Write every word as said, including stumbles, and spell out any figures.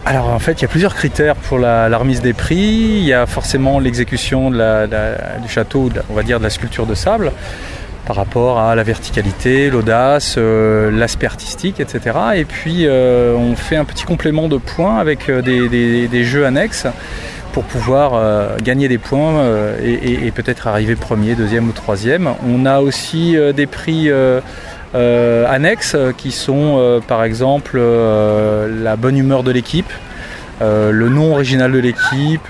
Alors en fait, il y a plusieurs critères pour la, la remise des prix. Il y a forcément l'exécution de la, la, du château, de la, on va dire de la sculpture de sable, par rapport à la verticalité, l'audace, euh, l'aspect artistique, et cetera. Et puis euh, on fait un petit complément de points avec euh, des, des, des jeux annexes pour pouvoir euh, gagner des points euh, et, et, et peut-être arriver premier, deuxième ou troisième. On a aussi euh, des prix euh, euh, annexes qui sont euh, par exemple euh, la bonne humeur de l'équipe, euh, le nom original de l'équipe,